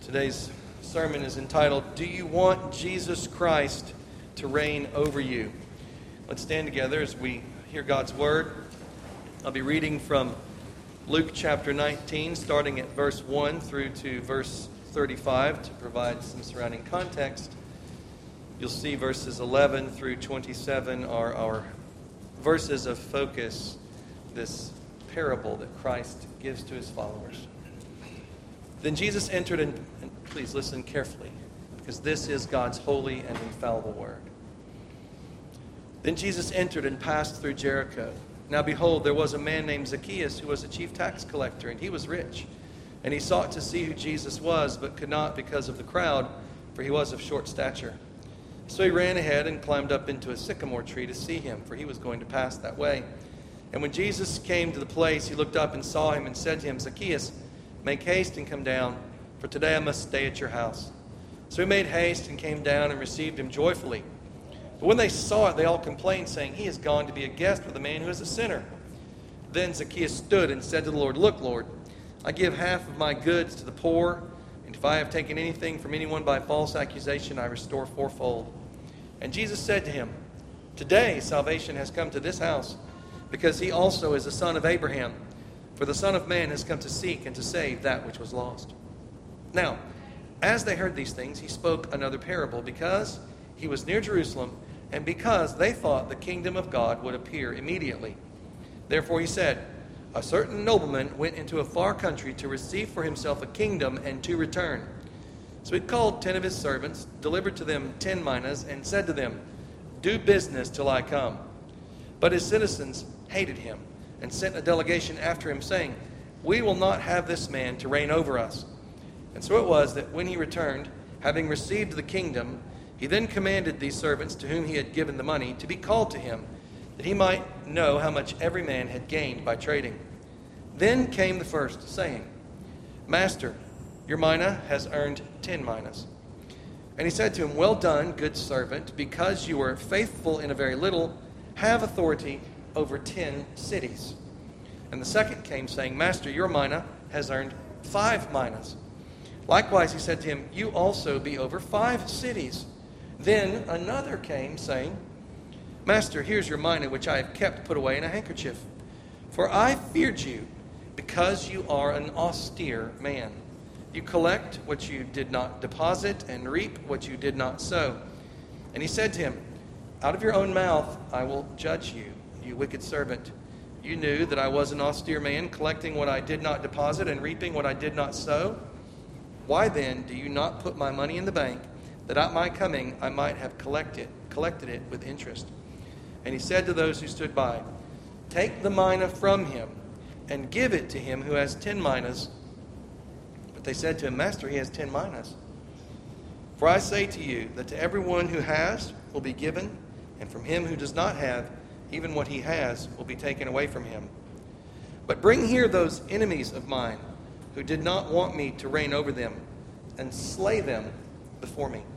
Today's sermon is entitled, Do You Want Jesus Christ to Reign Over You? Let's stand together as we hear God's Word. I'll be reading from Luke chapter 19, starting at verse 1 through to verse 35 to provide some surrounding context. You'll see verses 11 through 27 are our verses of focus, this parable that Christ gives to his followers. Then Jesus entered, and please listen carefully, because this is God's holy and infallible word. Then Jesus entered and passed through Jericho. Now behold, there was a man named Zacchaeus who was a chief tax collector, and he was rich. And he sought to see who Jesus was, but could not because of the crowd, for he was of short stature. So he ran ahead and climbed up into a sycamore tree to see him, for he was going to pass that way. And when Jesus came to the place, he looked up and saw him and said to him, Zacchaeus, make haste and come down, for today I must stay at your house. So he made haste and came down and received him joyfully. But when they saw it, they all complained, saying, He is gone to be a guest with a man who is a sinner. Then Zacchaeus stood and said to the Lord, Look, Lord, I give half of my goods to the poor, and if I have taken anything from anyone by false accusation, I restore fourfold. And Jesus said to him, Today salvation has come to this house, because he also is a son of Abraham. For the Son of Man has come to seek and to save that which was lost. Now, as they heard these things, he spoke another parable, because he was near Jerusalem, and because they thought the kingdom of God would appear immediately. Therefore he said, A certain nobleman went into a far country to receive for himself a kingdom and to return. So he called 10 of his servants, delivered to them 10 minas, and said to them, Do business till I come. But his citizens hated him, and sent a delegation after him, saying, We will not have this man to reign over us. And so it was that when he returned, having received the kingdom, he then commanded these servants to whom he had given the money to be called to him, that he might know how much every man had gained by trading. Then came the first, saying, Master, your mina has earned 10 minas. And he said to him, Well done, good servant, because you were faithful in a very little, have authority over 10 cities. And the second came, saying, Master, your mina has earned 5 minas. Likewise he said to him, You also be over 5 cities. Then another came, saying, Master, here's your mina, which I have kept put away in a handkerchief. For I feared you, because you are an austere man. You collect what you did not deposit, and reap what you did not sow. And he said to him, Out of your own mouth I will judge you, you wicked servant. You knew that I was an austere man, collecting what I did not deposit and reaping what I did not sow. Why then do you not put my money in the bank, that at my coming I might have collected it with interest? And he said to those who stood by, Take the mina from him, and give it to him who has 10 minas. But they said to him, Master, he has 10 minas. For I say to you that to everyone who has will be given, and from him who does not have, even what he has will be taken away from him. But bring here those enemies of mine, who did not want me to reign over them, and slay them before me.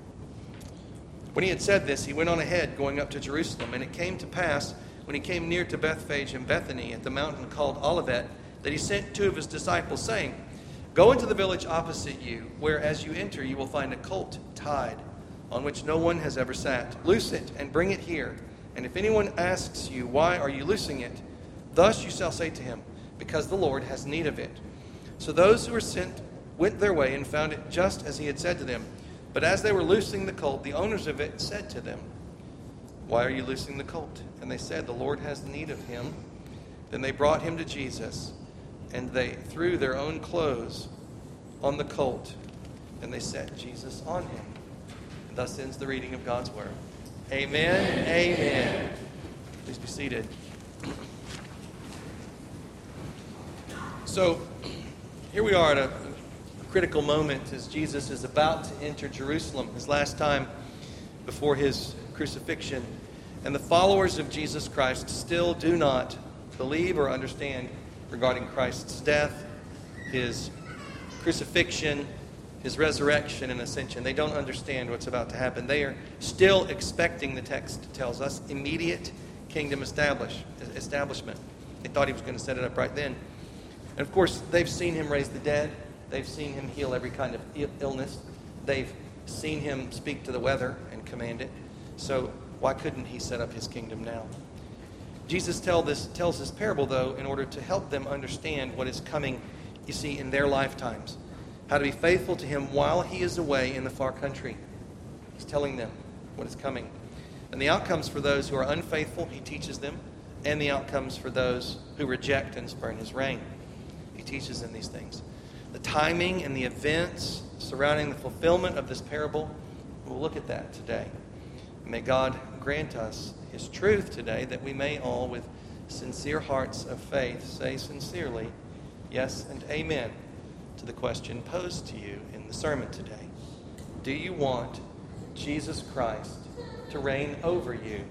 When he had said this, he went on ahead, going up to Jerusalem. And it came to pass, when he came near to Bethphage and Bethany, at the mountain called Olivet, that he sent 2 of his disciples, saying, Go into the village opposite you, where as you enter you will find a colt tied, on which no one has ever sat. Loose it, and bring it here. And if anyone asks you, Why are you loosing it? Thus you shall say to him, Because the Lord has need of it. So those who were sent went their way and found it just as he had said to them. But as they were loosing the colt, the owners of it said to them, Why are you loosing the colt? And they said, The Lord has need of him. Then they brought him to Jesus, and they threw their own clothes on the colt, and they set Jesus on him. And thus ends the reading of God's word. Amen. Amen. Please be seated. So, here we are at a critical moment as Jesus is about to enter Jerusalem, his last time before his crucifixion. And the followers of Jesus Christ still do not believe or understand regarding Christ's death, his crucifixion, his resurrection and ascension. They don't understand what's about to happen. They are still expecting, the text tells us, immediate kingdom establishment. They thought he was going to set it up right then. And of course, they've seen him raise the dead. They've seen him heal every kind of illness. They've seen him speak to the weather and command it. So why couldn't he set up his kingdom now? Jesus tells this parable, though, in order to help them understand what is coming, you see, in their lifetimes. How to be faithful to him while he is away in the far country. He's telling them what is coming. And the outcomes for those who are unfaithful, he teaches them. And the outcomes for those who reject and spurn his reign. He teaches them these things. The timing and the events surrounding the fulfillment of this parable, we'll look at that today. May God grant us his truth today, that we may all, with sincere hearts of faith, say sincerely, yes and amen, to the question posed to you in the sermon today. Do you want Jesus Christ to reign over you?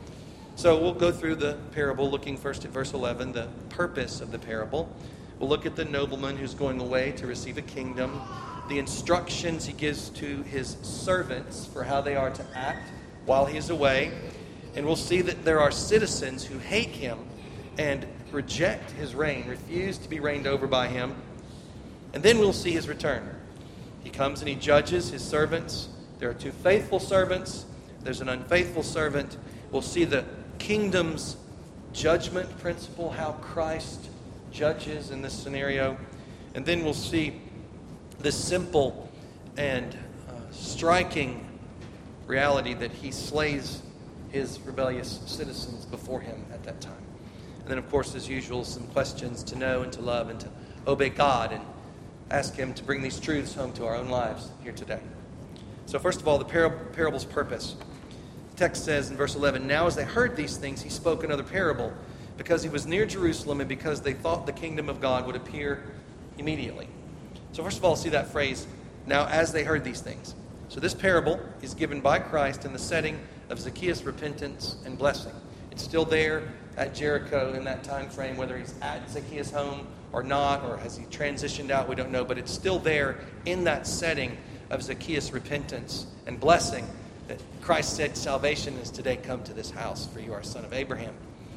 So we'll go through the parable, looking first at verse 11, the purpose of the parable. We'll look at the nobleman who's going away to receive a kingdom, the instructions he gives to his servants for how they are to act while he is away. And we'll see that there are citizens who hate him and reject his reign, refuse to be reigned over by him. And then we'll see his return. He comes and he judges his servants. There are two faithful servants. There's an unfaithful servant. We'll see the kingdom's judgment principle, how Christ judges in this scenario. And then we'll see this simple and striking reality that he slays his rebellious citizens before him at that time. And then, of course, as usual, some questions to know and to love and to obey God and ask him to bring these truths home to our own lives here today. So first of all, the parable's purpose. The text says in verse 11, "Now as they heard these things, he spoke another parable, because he was near Jerusalem and because they thought the kingdom of God would appear immediately." So first of all, see that phrase, "now as they heard these things." So this parable is given by Christ in the setting of Zacchaeus' repentance and blessing. It's still there at Jericho in that time frame, whether he's at Zacchaeus' home or not, or has he transitioned out, we don't know, but it's still there in that setting of Zacchaeus' repentance and blessing that Christ said, "Salvation is today come to this house, for you are a son of Abraham."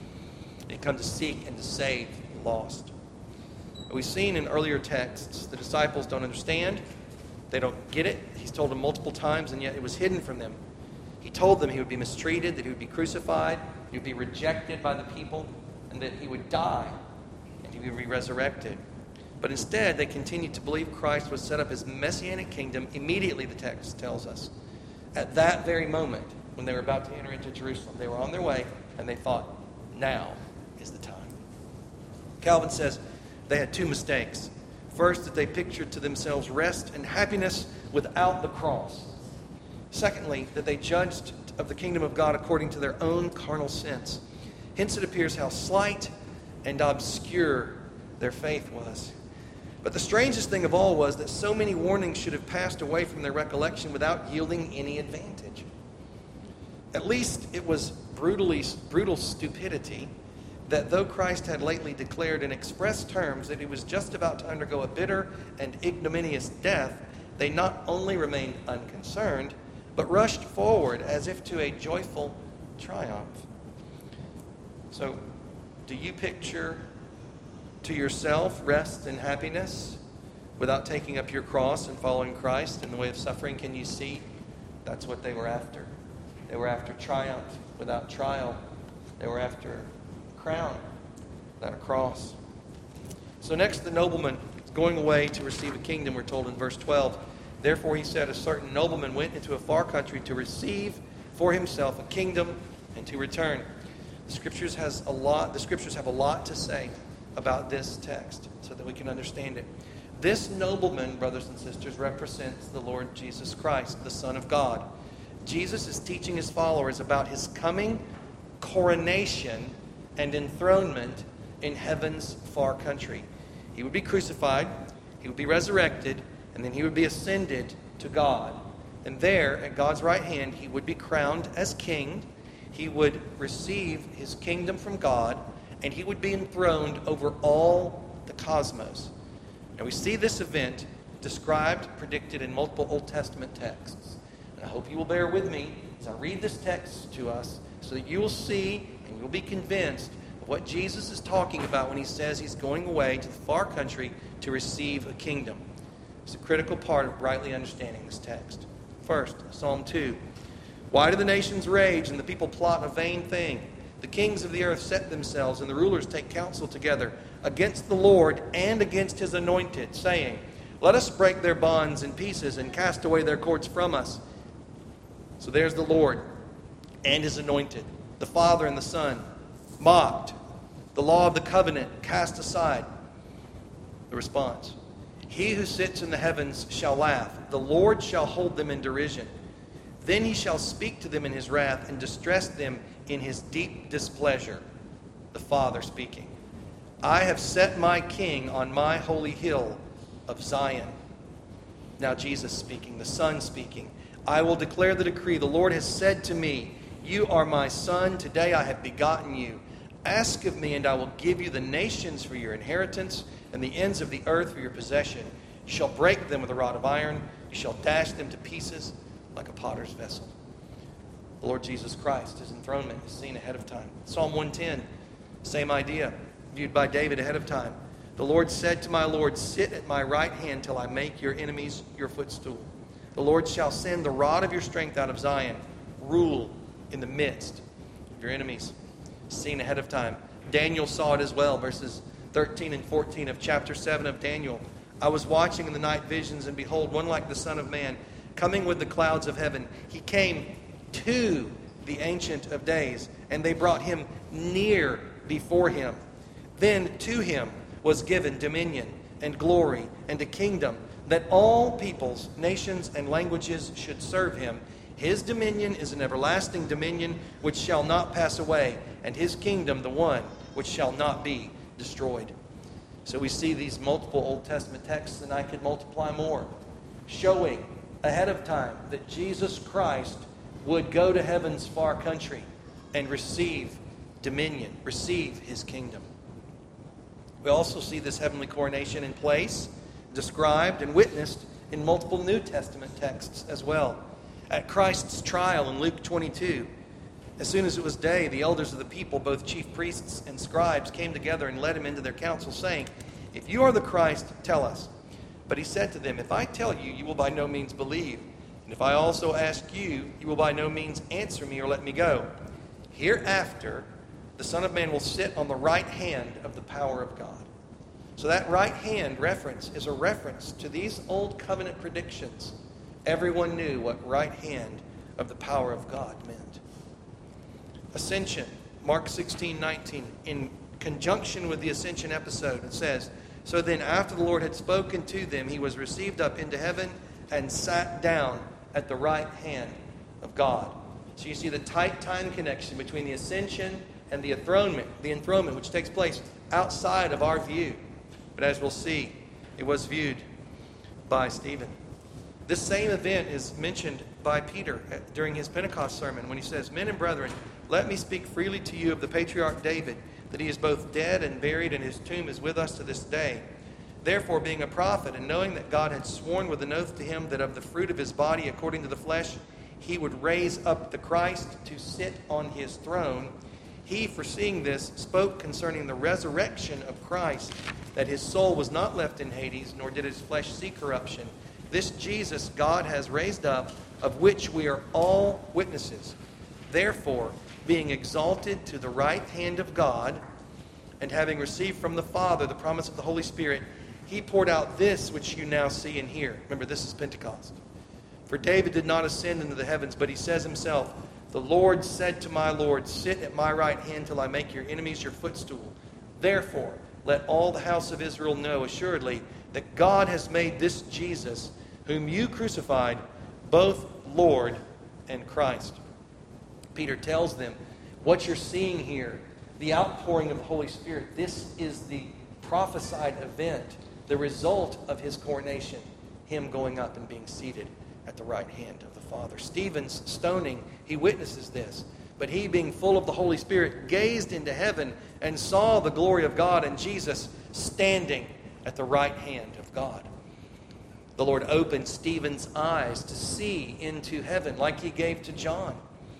He come to seek and to save the lost. We've seen in earlier texts, the disciples don't understand. They don't get it. He's told them multiple times, and yet it was hidden from them. He told them he would be mistreated, that he would be crucified, he would be rejected by the people, and that he would die, and he would be resurrected. But instead, they continued to believe Christ would set up his messianic kingdom immediately, the text tells us. At that very moment, when they were about to enter into Jerusalem, they were on their way, and they thought, now is the time. Calvin says they had two mistakes. First, that they pictured to themselves rest and happiness without the cross. Secondly, that they judged of the kingdom of God according to their own carnal sense. Hence it appears how slight and obscure their faith was. But the strangest thing of all was that so many warnings should have passed away from their recollection without yielding any advantage. At least it was brutal stupidity that though Christ had lately declared in express terms that he was just about to undergo a bitter and ignominious death, they not only remained unconcerned, but rushed forward as if to a joyful triumph. So, do you picture to yourself rest and happiness without taking up your cross and following Christ in the way of suffering? Can you see? That's what they were after. They were after triumph without trial. They were after a crown without a cross. So next, the nobleman is going away to receive a kingdom, we're told in verse 12. Therefore, he said, a certain nobleman went into a far country to receive for himself a kingdom and to return. The scriptures have a lot to say about this text so that we can understand it. This nobleman, brothers and sisters, represents the Lord Jesus Christ, the Son of God. Jesus is teaching his followers about his coming coronation and enthronement in heaven's far country. He would be crucified, he would be resurrected, and then he would be ascended to God. And there, at God's right hand, he would be crowned as king. He would receive his kingdom from God, and he would be enthroned over all the cosmos. And we see this event described, predicted in multiple Old Testament texts. And I hope you will bear with me as I read this text to us so that you will see and you'll be convinced of what Jesus is talking about when he says he's going away to the far country to receive a kingdom. It's a critical part of rightly understanding this text. First, Psalm 2. Why do the nations rage and the people plot a vain thing? The kings of the earth set themselves, and the rulers take counsel together against the Lord and against his anointed, saying, let us break their bonds in pieces and cast away their cords from us. So there's the Lord and his anointed, the Father and the Son, mocked, the law of the covenant cast aside. The response, he who sits in the heavens shall laugh, the Lord shall hold them in derision. Then he shall speak to them in his wrath and distress them in his deep displeasure. The Father speaking, I have set my king on my holy hill of Zion. Now Jesus speaking, the Son speaking, I will declare the decree. The Lord has said to me, you are my Son. Today I have begotten you. Ask of me, and I will give you the nations for your inheritance and the ends of the earth for your possession. You shall break them with a rod of iron. You shall dash them to pieces like a potter's vessel. The Lord Jesus Christ, his enthronement is seen ahead of time. Psalm 110, same idea, viewed by David ahead of time. The Lord said to my Lord, sit at my right hand till I make your enemies your footstool. The Lord shall send the rod of your strength out of Zion. Rule in the midst of your enemies. Seen ahead of time. Daniel saw it as well. Verses 13 and 14 of chapter 7 of Daniel. I was watching in the night visions, and behold, one like the Son of Man, coming with the clouds of heaven. He came to the Ancient of Days, and they brought him near before him. Then to him was given dominion and glory and a kingdom, that all peoples, nations, and languages should serve him. His dominion is an everlasting dominion which shall not pass away, and his kingdom the one which shall not be destroyed. So we see these multiple Old Testament texts, and I could multiply more, showing ahead of time that Jesus Christ would go to heaven's far country and receive dominion, receive his kingdom. We also see this heavenly coronation in place, described and witnessed in multiple New Testament texts as well. At Christ's trial in Luke 22, as soon as it was day, the elders of the people, both chief priests and scribes, came together and led him into their council, saying, if you are the Christ, tell us. But he said to them, if I tell you, you will by no means believe. And if I also ask you, you will by no means answer me or let me go. Hereafter, the Son of Man will sit on the right hand of the power of God. So that right hand reference is a reference to these old covenant predictions. Everyone knew what right hand of the power of God meant. Ascension, Mark 16:19. In conjunction with the ascension episode, it says, so then after the Lord had spoken to them, he was received up into heaven and sat down at the right hand of God. So you see the tight time connection between the ascension and the enthronement which takes place outside of our view. But as we'll see, it was viewed by Stephen. This same event is mentioned by Peter during his Pentecost sermon when he says, men and brethren, let me speak freely to you of the patriarch David, that he is both dead and buried, and his tomb is with us to this day. Therefore, being a prophet, and knowing that God had sworn with an oath to him that of the fruit of his body, according to the flesh, he would raise up the Christ to sit on his throne, he, foreseeing this, spoke concerning the resurrection of Christ, that his soul was not left in Hades, nor did his flesh see corruption. This Jesus God has raised up, of which we are all witnesses. Therefore, being exalted to the right hand of God, and having received from the Father the promise of the Holy Spirit, he poured out this which you now see and hear. Remember, this is Pentecost. For David did not ascend into the heavens, but he says himself, the Lord said to my Lord, sit at my right hand till I make your enemies your footstool. Therefore, let all the house of Israel know assuredly that God has made this Jesus, whom you crucified, both Lord and Christ. Peter tells them, what you're seeing here, the outpouring of the Holy Spirit, this is the prophesied event, the result of his coronation, him going up and being seated at the right hand of the Father. Stephen's stoning, he witnesses this. But he, being full of the Holy Spirit, gazed into heaven and saw the glory of God and Jesus standing at the right hand of God. The Lord opened Stephen's eyes to see into heaven like he gave to John.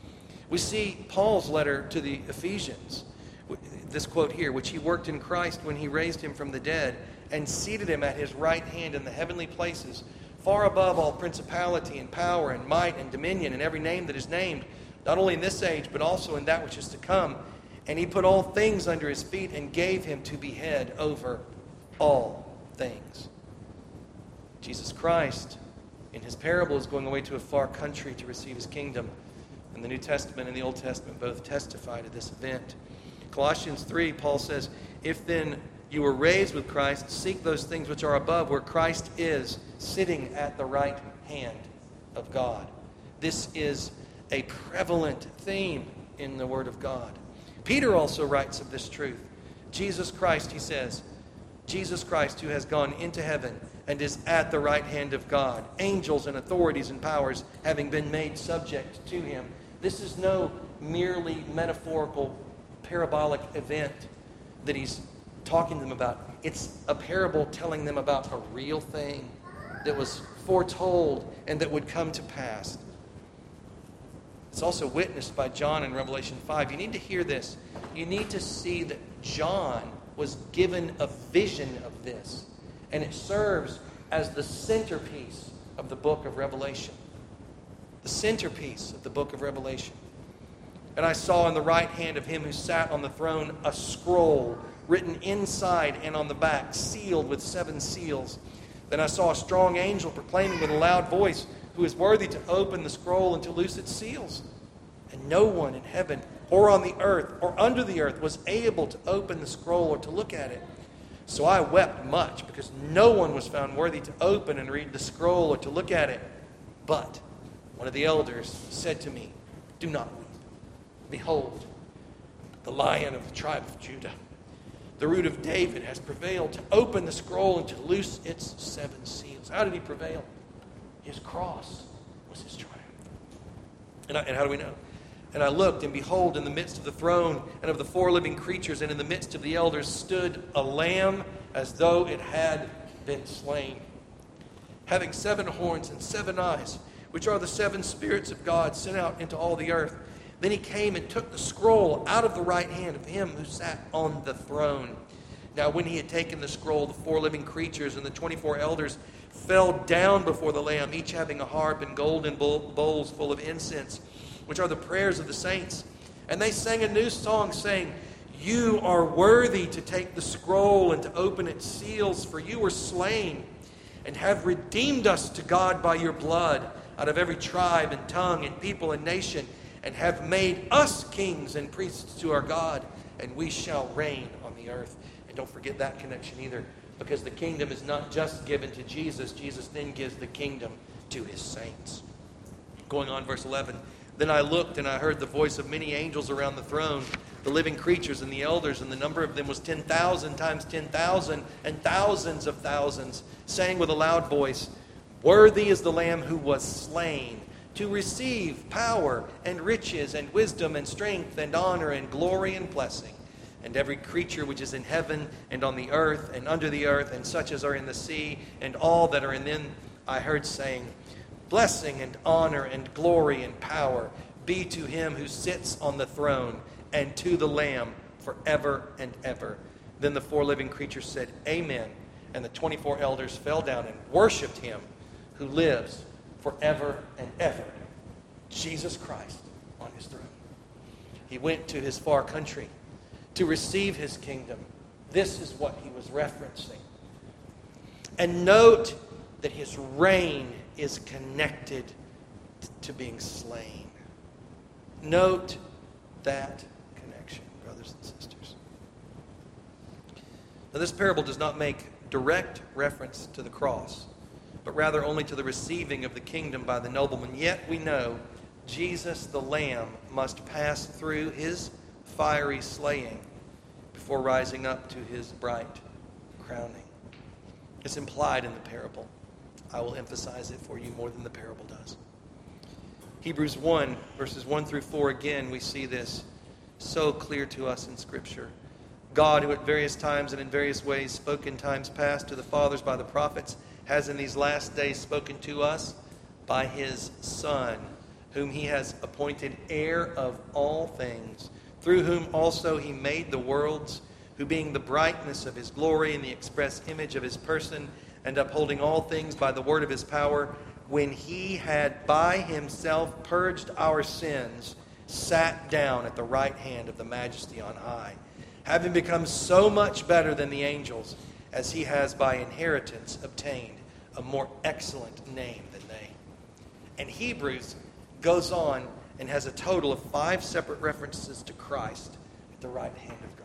We see Paul's letter to the Ephesians, this quote here, which he worked in Christ when he raised him from the dead and seated him at his right hand in the heavenly places, far above all principality and power and might and dominion and every name that is named, not only in this age, but also in that which is to come. And he put all things under his feet and gave him to be head over all things. Jesus Christ, in his parable, is going away to a far country to receive his kingdom. And the New Testament and the Old Testament both testify to this event. Colossians 3, Paul says, "If then you were raised with Christ, seek those things which are above, where Christ is, sitting at the right hand of God." This is a prevalent theme in the Word of God. Peter also writes of this truth. Jesus Christ, he says, Jesus Christ, who has gone into heaven and is at the right hand of God, angels and authorities and powers having been made subject to him. This is no merely metaphorical, parabolic event that he's talking to them about. It's a parable telling them about a real thing that was foretold and that would come to pass. It's also witnessed by John in Revelation 5. You need to hear this. You need to see that John was given a vision of this, and it serves as the centerpiece of the book of Revelation. The centerpiece of the book of Revelation. "And I saw in the right hand of him who sat on the throne a scroll written inside and on the back, sealed with 7 seals. Then I saw a strong angel proclaiming with a loud voice, 'Who is worthy to open the scroll and to loose its seals?' And no one in heaven or on the earth or under the earth was able to open the scroll or to look at it. So I wept much, because no one was found worthy to open and read the scroll or to look at it. But one of the elders said to me, 'Do not weep. Behold, the Lion of the tribe of Judah, the Root of David, has prevailed to open the scroll and to loose its 7 seals.'" How did he prevail? His cross was his triumph. And how do we know? "And I looked, and behold, in the midst of the throne and of the 4 living creatures, and in the midst of the elders, stood a lamb as though it had been slain, having 7 horns and 7 eyes, which are the 7 spirits of God sent out into all the earth. Then he came and took the scroll out of the right hand of him who sat on the throne. Now when he had taken the scroll, the 4 living creatures and the 24 elders fell down before the Lamb, each having a harp and golden bowls full of incense, which are the prayers of the saints. And they sang a new song, saying, 'You are worthy to take the scroll and to open its seals, for you were slain, and have redeemed us to God by your blood out of every tribe and tongue and people and nation, and have made us kings and priests to our God, and we shall reign on the earth.'" And don't forget that connection either, because the kingdom is not just given to Jesus. Jesus then gives the kingdom to his saints. Going on, verse 11. "Then I looked, and I heard the voice of many angels around the throne, the living creatures and the elders, and the number of them was 10,000 times 10,000, and thousands of thousands, saying with a loud voice, 'Worthy is the Lamb who was slain, to receive power and riches and wisdom and strength and honor and glory and blessing.' And every creature which is in heaven and on the earth and under the earth, and such as are in the sea, and all that are in them, I heard saying, 'Blessing and honor and glory and power be to him who sits on the throne and to the Lamb forever and ever.' Then the 4 living creatures said, 'Amen.' And the 24 elders fell down and worshipped him who lives forever and ever, Jesus Christ on his throne." He went to his far country to receive his kingdom. This is what he was referencing. And note that his reign is connected to being slain. Note that connection, brothers and sisters. Now, this parable does not make direct reference to the cross, but rather only to the receiving of the kingdom by the nobleman. Yet we know Jesus the Lamb must pass through his fiery slaying before rising up to his bright crowning. It's implied in the parable. I will emphasize it for you more than the parable does. Hebrews 1, verses 1 through 4, again, we see this so clear to us in Scripture. God, who at various times and in various ways spoke in times past to the fathers by the prophets, has in these last days spoken to us by his Son, whom he has appointed heir of all things, through whom also he made the worlds, who being the brightness of his glory and the express image of his person, and upholding all things by the word of his power, when he had by himself purged our sins, sat down at the right hand of the Majesty on high, having become so much better than the angels, as he has by inheritance obtained a more excellent name than they. And Hebrews goes on and has a total of 5 separate references to Christ at the right hand of God.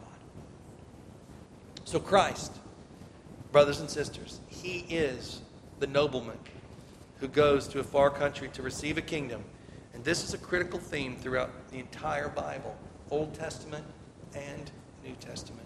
So Christ, brothers and sisters, he is the nobleman who goes to a far country to receive a kingdom. And this is a critical theme throughout the entire Bible, Old Testament and New Testament.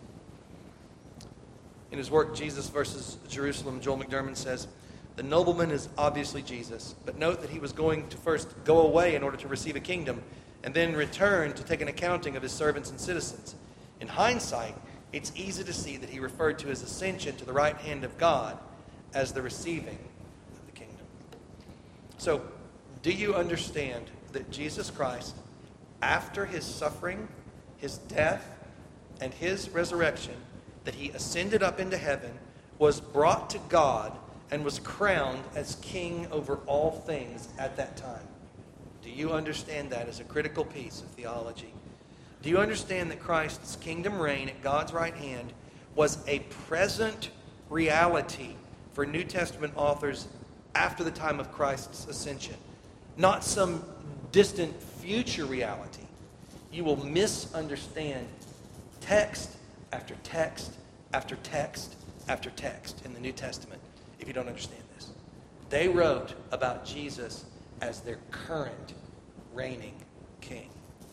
In his work, Jesus versus Jerusalem, Joel McDermott says, the nobleman is obviously Jesus, but note that he was going to first go away in order to receive a kingdom and then return to take an accounting of his servants and citizens. In hindsight, it's easy to see that he referred to his ascension to the right hand of God as the receiving of the kingdom. So, do you understand that Jesus Christ, after his suffering, his death, and his resurrection, that he ascended up into heaven, was brought to God, and was crowned as king over all things at that time? Do you understand that as a critical piece of theology? Do you understand that Christ's kingdom reign at God's right hand was a present reality for New Testament authors after the time of Christ's ascension? Not some distant future reality. You will misunderstand text after text after text after text in the New Testament if you don't understand this. They wrote about Jesus as their current reigning king.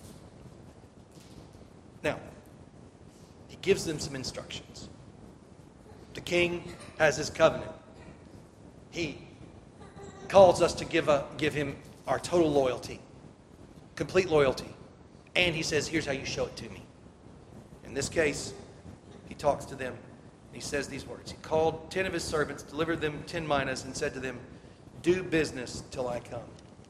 Now, he gives them some instructions. The king has his covenant. He calls us to give him our total loyalty, complete loyalty. And he says, here's how you show it to me. In this case, he talks to them. He says these words. He called 10 of his servants, delivered them 10 minas, and said to them, do business till I come.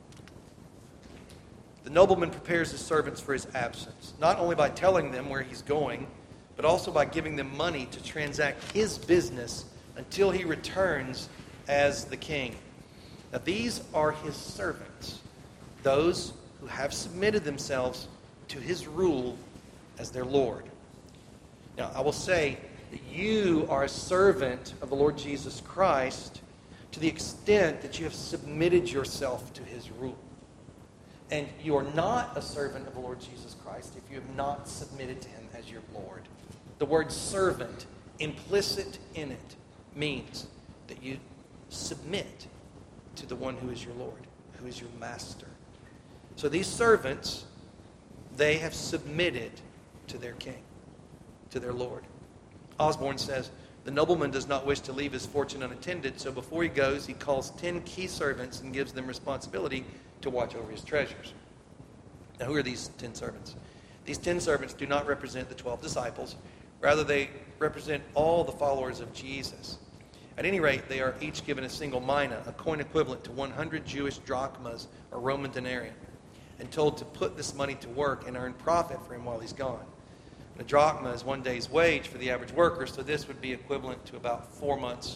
The nobleman prepares his servants for his absence, not only by telling them where he's going, but also by giving them money to transact his business until he returns as the king. Now these are his servants, those who have submitted themselves to his rule as their Lord. Now I will say that you are a servant of the Lord Jesus Christ to the extent that you have submitted yourself to his rule. And you are not a servant of the Lord Jesus Christ if you have not submitted to him as your Lord. The word servant, implicit in it, means that you submit to the one who is your Lord, who is your master. So these servants, they have submitted to their king, to their Lord. Osborne says, the nobleman does not wish to leave his fortune unattended, so before he goes, he calls 10 key servants and gives them responsibility to watch over his treasures. Now, who are these 10 servants? These 10 servants do not represent the 12 disciples. Rather, they represent all the followers of Jesus. At any rate, they are each given a single mina, a coin equivalent to 100 Jewish drachmas or Roman denarii, and told to put this money to work and earn profit for him while he's gone. A drachma is 1 day's wage for the average worker, so this would be equivalent to about 4 months'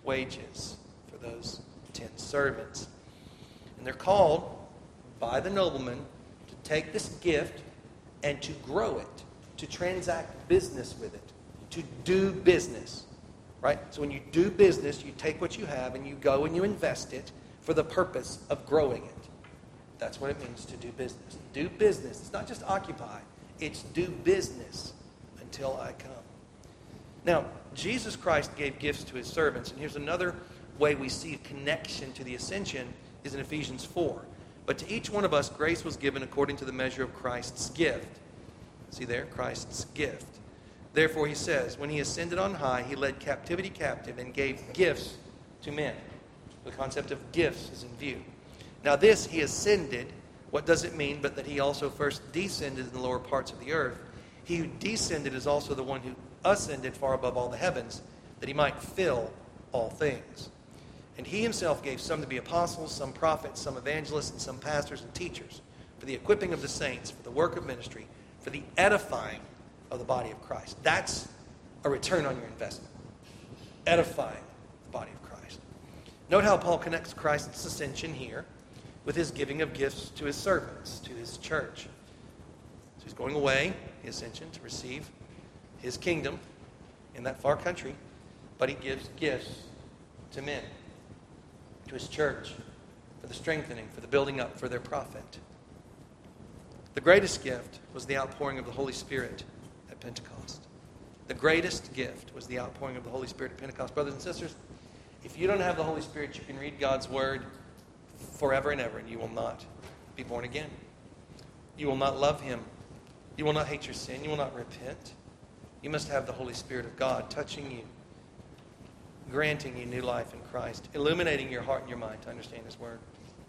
wages for those 10 servants. And they're called by the nobleman to take this gift and to grow it, to transact business with it, to do business. Right? So when you do business, you take what you have and you go and you invest it for the purpose of growing it. That's what it means to do business. Do business. It's not just occupy. It's do business until I come. Now, Jesus Christ gave gifts to his servants, and here's another way we see a connection to the ascension is in Ephesians 4. But to each one of us, grace was given according to the measure of Christ's gift. See there? Christ's gift. Therefore, he says, when he ascended on high, he led captivity captive and gave gifts to men. The concept of gifts is in view. Now this, he ascended. What does it mean but that he also first descended in the lower parts of the earth? He who descended is also the one who ascended far above all the heavens, that he might fill all things. And he himself gave some to be apostles, some prophets, some evangelists, and some pastors and teachers, for the equipping of the saints, for the work of ministry, for the edifying of the body of Christ. That's a return on your investment, edifying the body of Christ. Note how Paul connects Christ's ascension here with his giving of gifts to his servants, to his church. So he's going away, the ascension, to receive his kingdom in that far country, but he gives gifts to men, to his church, for the strengthening, for the building up, for their profit. The greatest gift was the outpouring of the Holy Spirit at Pentecost. The greatest gift was the outpouring of the Holy Spirit at Pentecost. Brothers and sisters, if you don't have the Holy Spirit, you can read God's Word forever and ever, and you will not be born again. You will not love Him. You will not hate your sin. You will not repent. You must have the Holy Spirit of God touching you, granting you new life in Christ, illuminating your heart and your mind to understand His Word.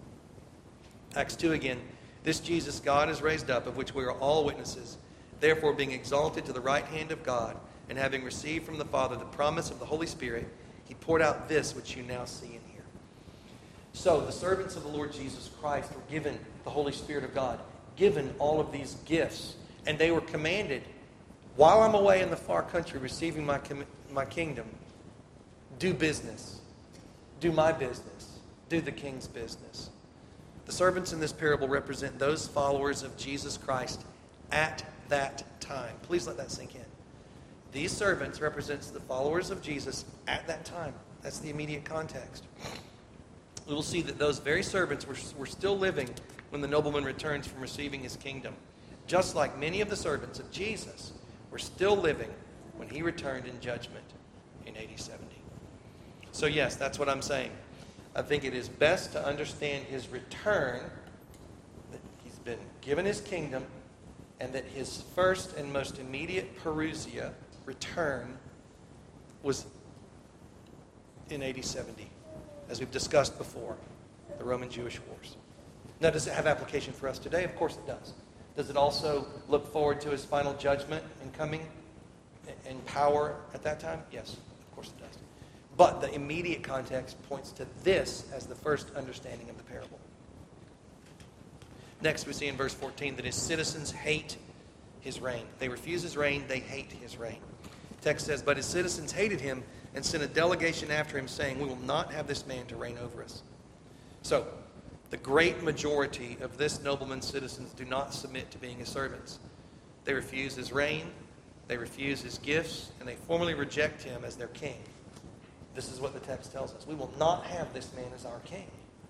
Acts 2 again. This Jesus God is raised up, of which we are all witnesses. Therefore, being exalted to the right hand of God, and having received from the Father the promise of the Holy Spirit, He poured out this which you now see and hear. So, the servants of the Lord Jesus Christ were given the Holy Spirit of God, given all of these gifts, and they were commanded, while I'm away in the far country receiving my kingdom, do business, do my business, do the king's business. The servants in this parable represent those followers of Jesus Christ at that time. Please let that sink in. These servants represents the followers of Jesus at that time. That's the immediate context. We will see that those very servants were still living when the nobleman returns from receiving his kingdom. Just like many of the servants of Jesus were still living when he returned in judgment in AD 70. So yes, that's what I'm saying. I think it is best to understand his return, that he's been given his kingdom, and that his first and most immediate parousia, return, was in AD 70, as we've discussed before, the Roman-Jewish wars. Now, does it have application for us today? Of course it does. Does it also look forward to his final judgment and coming in power at that time? Yes, of course it does. But the immediate context points to this as the first understanding of the parable. Next, we see in verse 14 that his citizens hate his reign. They refuse his reign, they hate his reign. The text says, but his citizens hated him and sent a delegation after him, saying, we will not have this man to reign over us. So, the great majority of this nobleman's citizens do not submit to being his servants. They refuse his reign, they refuse his gifts, and they formally reject him as their king. This is what the text tells us. We will not have this man as our king.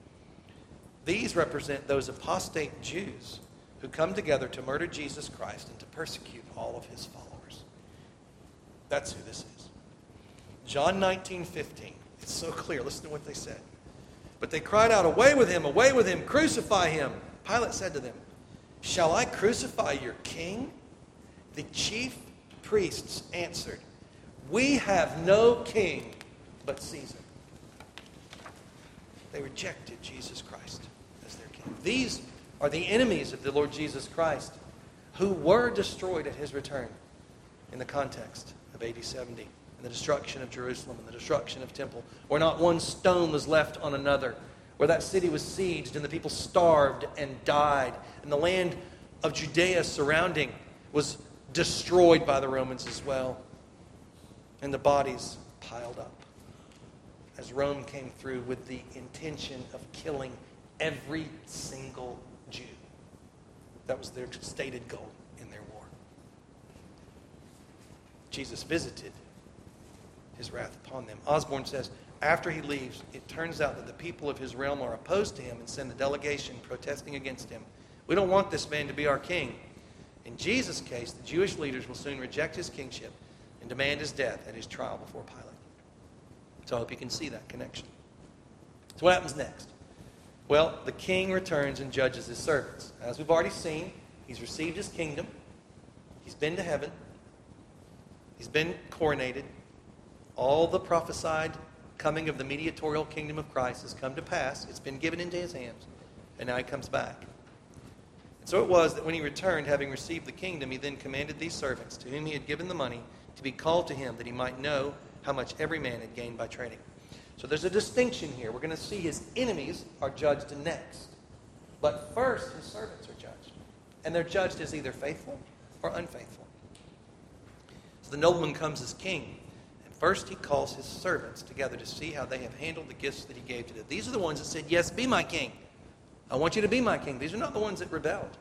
These represent those apostate Jews who come together to murder Jesus Christ and to persecute all of his followers. That's who this is. John 19:15. It's so clear. Listen to what they said. But they cried out, away with him, crucify him. Pilate said to them, shall I crucify your king? The chief priests answered, we have no king but Caesar. They rejected Jesus Christ as their king. These are the enemies of the Lord Jesus Christ who were destroyed at his return in the context of AD 70 and the destruction of Jerusalem and the destruction of temple, where not one stone was left on another, where that city was sieged and the people starved and died, and the land of Judea surrounding was destroyed by the Romans as well, and the bodies piled up as Rome came through with the intention of killing every single Jew. That was their stated goal in their war. Jesus visited his wrath upon them. Osborne says, after he leaves, it turns out that the people of his realm are opposed to him and send a delegation protesting against him. We don't want this man to be our king. In Jesus' case, the Jewish leaders will soon reject his kingship and demand his death at his trial before Pilate. So I hope you can see that connection. So what happens next? Well, the king returns and judges his servants. As we've already seen, he's received his kingdom. He's been to heaven. He's been coronated. All the prophesied coming of the mediatorial kingdom of Christ has come to pass. It's been given into his hands. And now he comes back. And so it was that when he returned, having received the kingdom, he then commanded these servants, to whom he had given the money, to be called to him, that he might know how much every man had gained by trading. So there's a distinction here. We're going to see his enemies are judged next. But first, his servants are judged. And they're judged as either faithful or unfaithful. So the nobleman comes as king. And first he calls his servants together to see how they have handled the gifts that he gave to them. These are the ones that said, yes, be my king. I want you to be my king. These are not the ones that rebelled.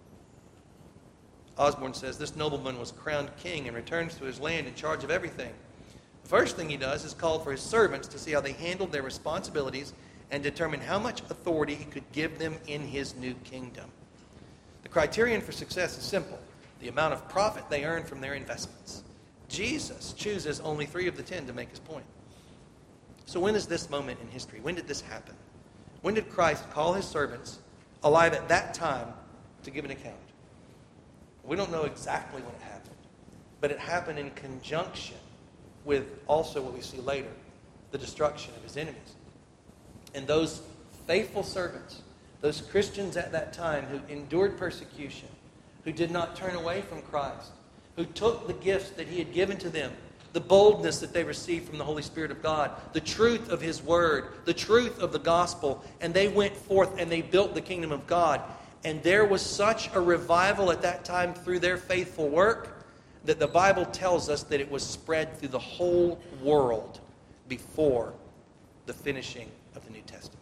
Osborne says, this nobleman was crowned king and returns to his land in charge of everything. The first thing he does is call for his servants to see how they handled their responsibilities and determine how much authority he could give them in his new kingdom. The criterion for success is simple: the amount of profit they earn from their investments. Jesus chooses only 3 of the 10 to make his point. So when is this moment in history? When did this happen? When did Christ call his servants, alive at that time, to give an account? We don't know exactly when it happened, but it happened in conjunction with also what we see later, the destruction of his enemies. And those faithful servants, those Christians at that time who endured persecution, who did not turn away from Christ, who took the gifts that he had given to them, the boldness that they received from the Holy Spirit of God, the truth of his word, the truth of the gospel, and they went forth and they built the kingdom of God. And there was such a revival at that time through their faithful work that the Bible tells us that it was spread through the whole world before the finishing of the New Testament.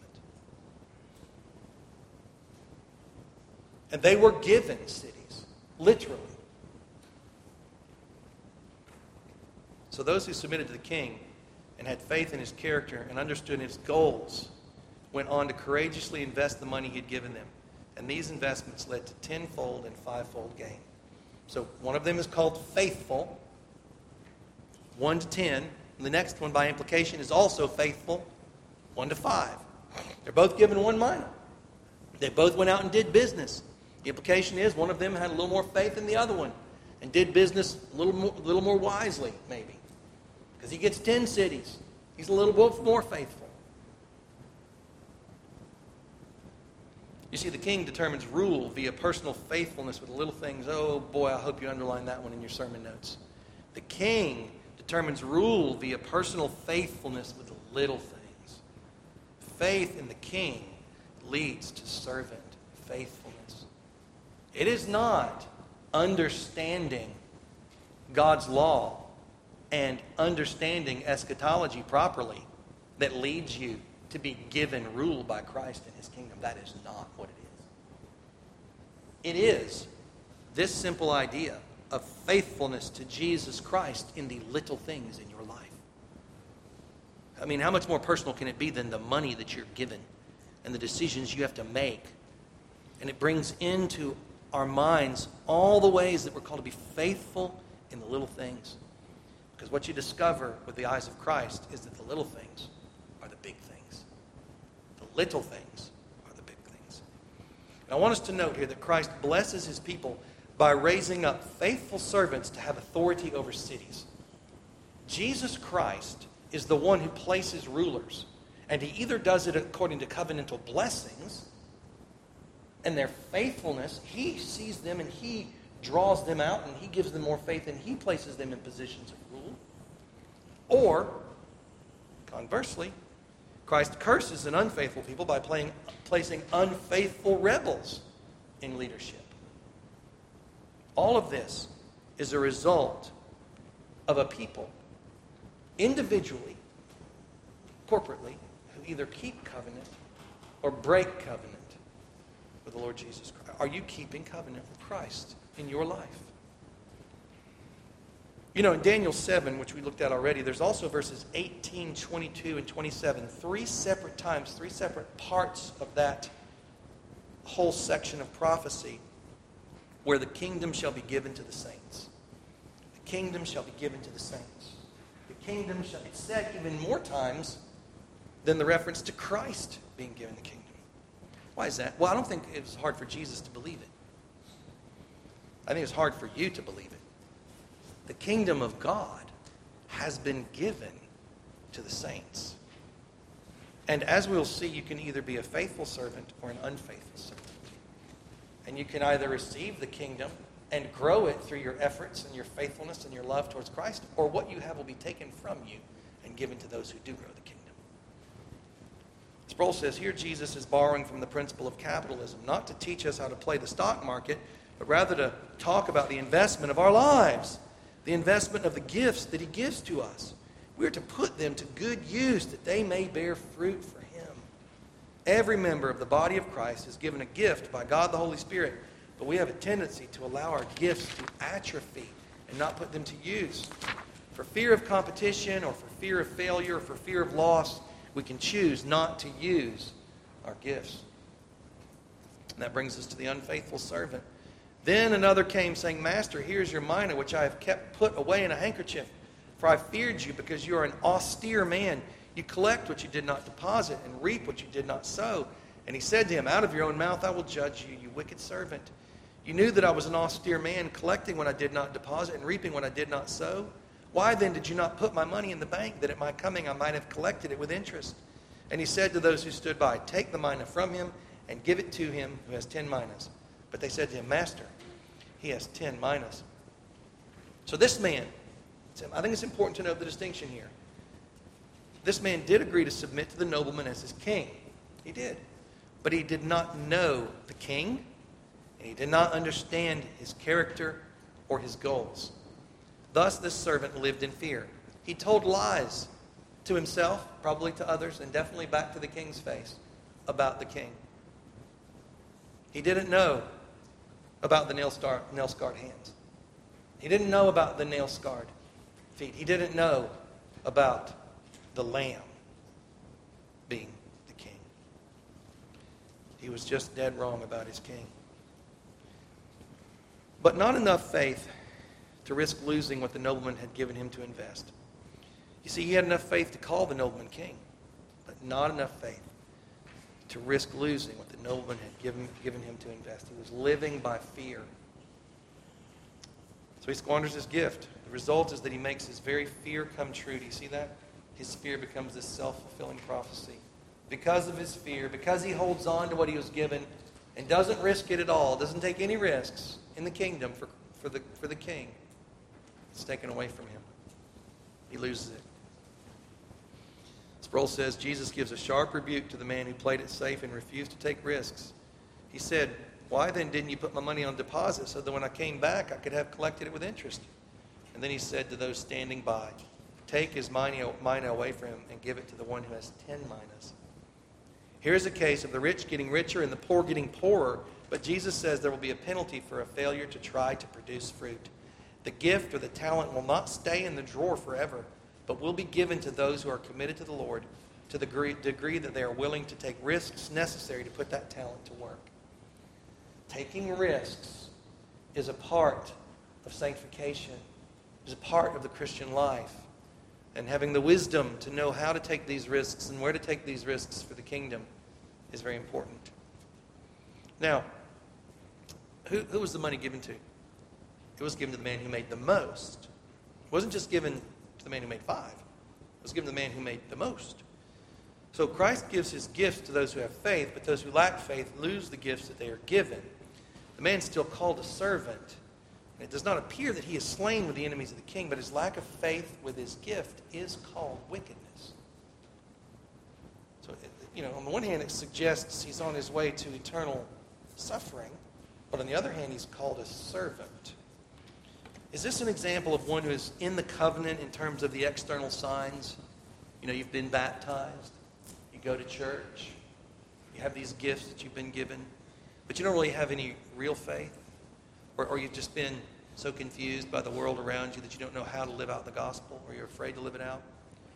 And they were given cities, literally. So those who submitted to the king and had faith in his character and understood his goals went on to courageously invest the money he had given them. And these investments led to 10-fold and 5-fold gain. So one of them is called faithful, 1 to 10. And the next one, by implication, is also faithful, 1 to 5. They're both given 1 mina. They both went out and did business. The implication is one of them had a little more faith than the other one and did business a little more wisely, maybe. Because he gets 10 cities. He's a little bit more faithful. You see, the king determines rule via personal faithfulness with little things. Oh boy, I hope you underline that one in your sermon notes. The king determines rule via personal faithfulness with little things. Faith in the king leads to servant faithfulness. It is not understanding God's law and understanding eschatology properly that leads you to be given rule by Christ in his kingdom. That is not what it is. It is this simple idea of faithfulness to Jesus Christ in the little things in your life. I mean, how much more personal can it be than the money that you're given and the decisions you have to make? And it brings into our minds all the ways that we're called to be faithful in the little things. Because what you discover with the eyes of Christ is that the little things are the big things. The little things are the big things. And I want us to note here that Christ blesses his people by raising up faithful servants to have authority over cities. Jesus Christ is the one who places rulers. And he either does it according to covenantal blessings and their faithfulness. He sees them and he draws them out and he gives them more faith and he places them in positions of rule. Or, conversely, Christ curses an unfaithful people by placing unfaithful rebels in leadership. All of this is a result of a people, individually, corporately, who either keep covenant or break covenant with the Lord Jesus Christ. Are you keeping covenant with Christ in your life? You know, in Daniel 7, which we looked at already, there's also verses 18, 22, and 27. 3 separate times, 3 separate parts of that whole section of prophecy where the kingdom shall be given to the saints. The kingdom shall be given to the saints. The kingdom shall be said even more times than the reference to Christ being given the kingdom. Why is that? Well, I don't think it was hard for Jesus to believe it. I think it's hard for you to believe it. The kingdom of God has been given to the saints. And as we'll see, you can either be a faithful servant or an unfaithful servant. And you can either receive the kingdom and grow it through your efforts and your faithfulness and your love towards Christ, or what you have will be taken from you and given to those who do grow the kingdom. Sproul says, here Jesus is borrowing from the principle of capitalism, not to teach us how to play the stock market, but rather to talk about the investment of our lives. the investment of the gifts that he gives to us. We are to put them to good use that they may bear fruit for him. Every member of the body of Christ is given a gift by God the Holy Spirit, but we have a tendency to allow our gifts to atrophy and not put them to use. For fear of competition or for fear of failure or for fear of loss, we can choose not to use our gifts. And that brings us to the unfaithful servant. Then another came saying, Master, here's your mina which I have kept put away in a handkerchief. For I feared you because you are an austere man. You collect what you did not deposit and reap what you did not sow. And he said to him, Out of your own mouth I will judge you, you wicked servant. You knew that I was an austere man, collecting when I did not deposit and reaping when I did not sow. Why then did you not put my money in the bank, that at my coming I might have collected it with interest? And he said to those who stood by, Take the mina from him and give it to him who has 10 minas. But they said to him, Master, he has 10 minas. So this man, I think it's important to note the distinction here. This man did agree to submit to the nobleman as his king. He did. But he did not know the king, and he did not understand his character or his goals. Thus this servant lived in fear. He told lies to himself, probably to others, and definitely back to the king's face about the king. He didn't know about the nail-scarred hands. He didn't know about the nail-scarred feet. He didn't know about the lamb being the king. He was just dead wrong about his king. But not enough faith to risk losing what the nobleman had given him to invest. You see, he had enough faith to call the nobleman king, but not enough faith to risk losing what the nobleman had given him to invest. He was living by fear. So he squanders his gift. The result is that he makes his very fear come true. Do you see that? His fear becomes this self-fulfilling prophecy. Because of his fear, because he holds on to what he was given and doesn't risk it at all, doesn't take any risks in the kingdom for the king, it's taken away from him. He loses it. Sproul says, Jesus gives a sharp rebuke to the man who played it safe and refused to take risks. He said, Why then didn't you put my money on deposit so that when I came back I could have collected it with interest? And then he said to those standing by, Take his mina away from him and give it to the one who has 10 minas. Here's a case of the rich getting richer and the poor getting poorer, but Jesus says there will be a penalty for a failure to try to produce fruit. The gift or the talent will not stay in the drawer forever, but will be given to those who are committed to the Lord to the degree that they are willing to take risks necessary to put that talent to work. Taking risks is a part of sanctification, is a part of the Christian life. And having the wisdom to know how to take these risks and where to take these risks for the kingdom is very important. Now, who was the money given to? It was given to the man who made the most. It wasn't just given to the man who made 5. It was given to the man who made the most. So Christ gives his gifts to those who have faith, but those who lack faith lose the gifts that they are given. The man is still called a servant. And it does not appear that he is slain with the enemies of the king, but his lack of faith with his gift is called wickedness. So, on the one hand, it suggests he's on his way to eternal suffering, but on the other hand, he's called a servant. Is this an example of one who is in the covenant in terms of the external signs? You've been baptized, you go to church, you have these gifts that you've been given, but you don't really have any real faith? Or you've just been so confused by the world around you that you don't know how to live out the gospel, or you're afraid to live it out?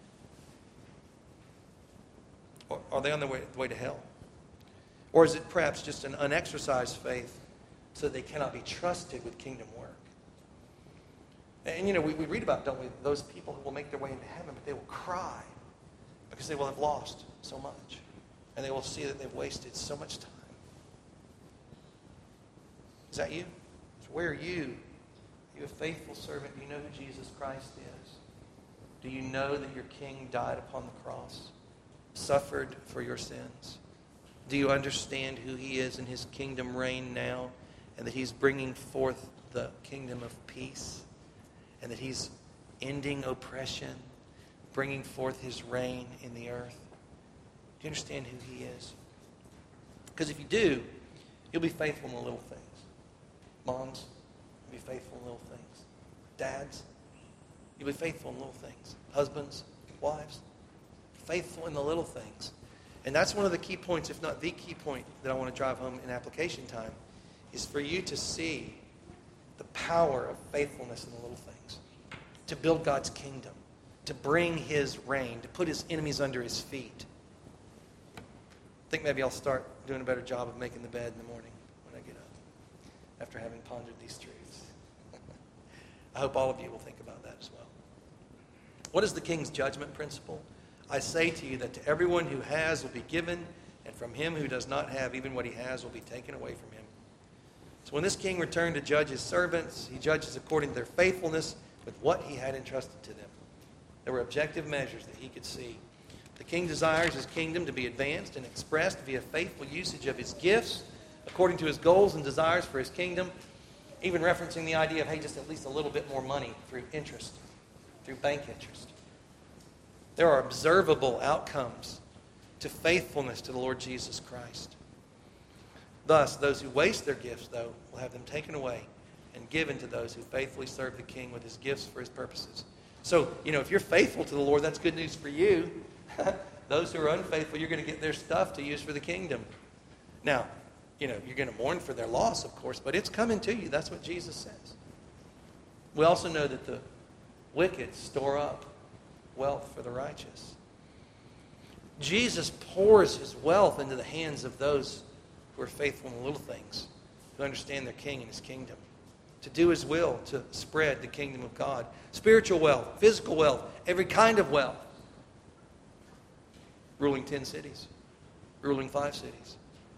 Or are they on their way to hell? Or is it perhaps just an unexercised faith so that they cannot be trusted with kingdom work? And we read about, don't we, those people who will make their way into heaven, but they will cry because they will have lost so much. And they will see that they've wasted so much time. Is that you? Where are you? Are you a faithful servant? Do you know who Jesus Christ is? Do you know that your King died upon the cross, suffered for your sins? Do you understand who he is and his kingdom reign now, and that he's bringing forth the kingdom of peace, and that he's ending oppression, bringing forth his reign in the earth? Do you understand who he is? Because if you do, you'll be faithful in the little things. Moms, be faithful in little things. Dads, You'll be faithful in little things. Husbands, wives, faithful in the little things. And that's one of the key points, if not the key point, that I want to drive home in application time, is for you to see the power of faithfulness in the little things. To build God's kingdom. To bring His reign. To put His enemies under His feet. I think maybe I'll start doing a better job of making the bed in the morning when I get up, after having pondered these truths. I hope all of you will think about that as well. What is the king's judgment principle? I say to you that to everyone who has will be given, and from him who does not have, even what he has will be taken away from him. So when this king returned to judge his servants, he judges according to their faithfulness with what he had entrusted to them. There were objective measures that he could see. The king desires his kingdom to be advanced and expressed via faithful usage of his gifts, according to his goals and desires for his kingdom, even referencing the idea of, hey, just at least a little bit more money through interest, through bank interest. There are observable outcomes to faithfulness to the Lord Jesus Christ. Thus, those who waste their gifts, though, will have them taken away and given to those who faithfully serve the king with his gifts for his purposes. So, if you're faithful to the Lord, that's good news for you. Those who are unfaithful, you're going to get their stuff to use for the kingdom. Now, you're going to mourn for their loss, of course, but it's coming to you. That's what Jesus says. We also know that the wicked store up wealth for the righteous. Jesus pours his wealth into the hands of those who are faithful in the little things, who understand their king and his kingdom, to do his will, to spread the kingdom of God. Spiritual wealth, physical wealth, every kind of wealth. Ruling 10 cities, ruling 5 cities.